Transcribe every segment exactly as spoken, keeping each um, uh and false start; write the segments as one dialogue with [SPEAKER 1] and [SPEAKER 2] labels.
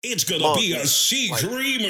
[SPEAKER 1] It's gonna be a sea dreamer.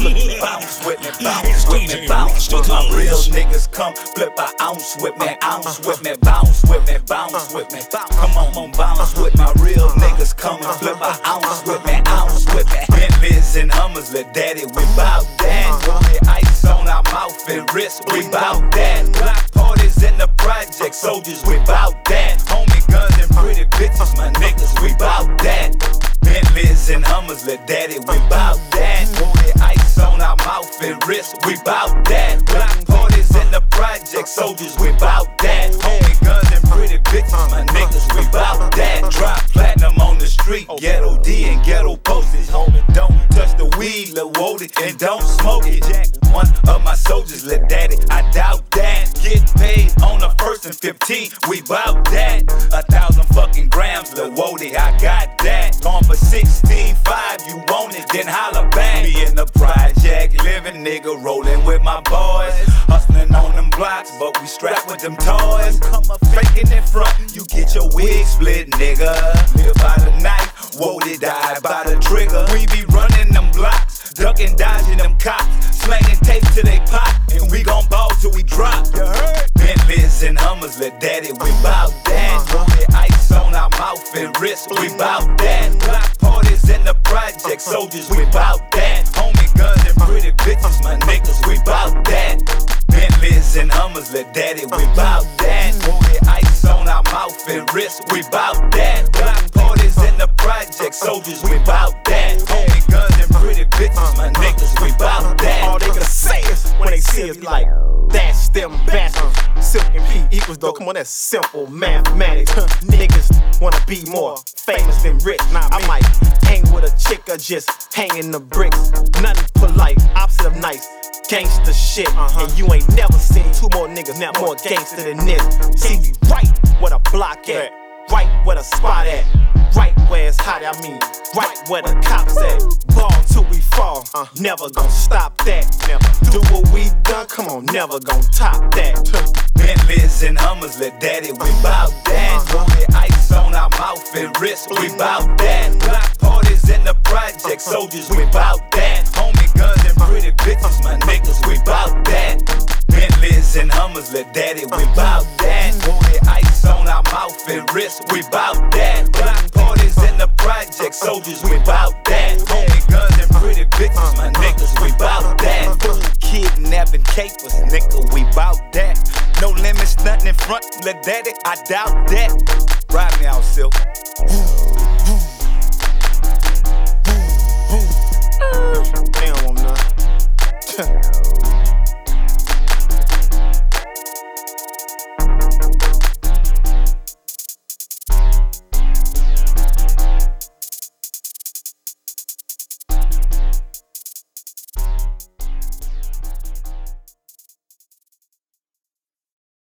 [SPEAKER 2] Bounce with me, bounce with me, bounce with my real niggas. Come flip an ounce with me, ounce with me, bounce with me, bounce with me. Come on, on bounce with my real niggas. Come and flip an ounce with me, ounce with me. Bentleys and Hummers, let daddy, we bout that. Rolling ice on our mouth and wrist, we bout that. Block parties in the project, soldiers, we bout that. Homie guns and pretty bitches, my niggas, we bout that. Bentleys and Hummers, let daddy, we bout that. Rolling ice on our mouth and wrist, we bout that. Block parties in the project, soldiers, we bout that. Homie guns and pretty bitches, my niggas, we bout that. Drop platinum on the street, ghetto D and ghetto postage. Homie, don't touch the weed, Lil Wody, and don't smoke it. Jack, one of my soldiers, let daddy, I doubt that. Get paid on the first and fifteen, we bout that. A thousand fucking grams, Lil Wody, I got that. Gone for sixteen five, you want it, then holla back. Me in the project, living nigga, rolling with my boys. Hustling on them blocks, but we strapped with them toys. Come up faking in front, you get your wig split, nigga. Live by the knife, Wody die by the trigger. We be running them blocks, ducking, dodging them cops, slanging tape till they pop, and we gon' ball till we drop. Bentleys and Hummers, let daddy, we bout that. Rolling ice on our mouth and wrist, we bout that. Block parties in the project, soldiers, we bout that. Homie guns and pretty bitches, my niggas, we bout that. Bentleys and Hummers, let daddy, we bout that. Rolling ice on our mouth and wrist, we bout that. Block parties in the project, soldiers, we bout that. Homie guns and pretty bitches, my niggas, we bout that.
[SPEAKER 3] All they gonna say is when they see us like, that's them bastards. Silk and P equals though, come on, that's simple mathematics. Huh. Niggas wanna be more famous than rich. Nah, I might hang with a chick or just hanging the bricks. Nothing polite, opposite of nice. Gangsta shit, uh-huh. And you ain't never seen two more niggas now more gangster than this. See me right where the block at, right where the spot at, right where it's hot, I mean, right where the cops at. Ball till we fall, uh, never gon' stop that. Never do what we done, come on, never gon' top that.
[SPEAKER 2] Bentleys and Hummers, let daddy, we bout that. Rolling ice on our mouth and wrist, we bout that. Block parties in the project, soldiers, we bout that. Homie guns and pretty bitches, my niggas, we bout that. Bentleys and Hummers, let daddy, we bout that. Rolling ice on our mouth and wrist, we bout that. Block parties in the project, soldiers, we bout that. Homie guns and pretty bitches, my niggas, we bout that. Kidnapping capers, nigga, we bout that. No limits, nothing in front, let daddy, I doubt that. Ride me out, Silk.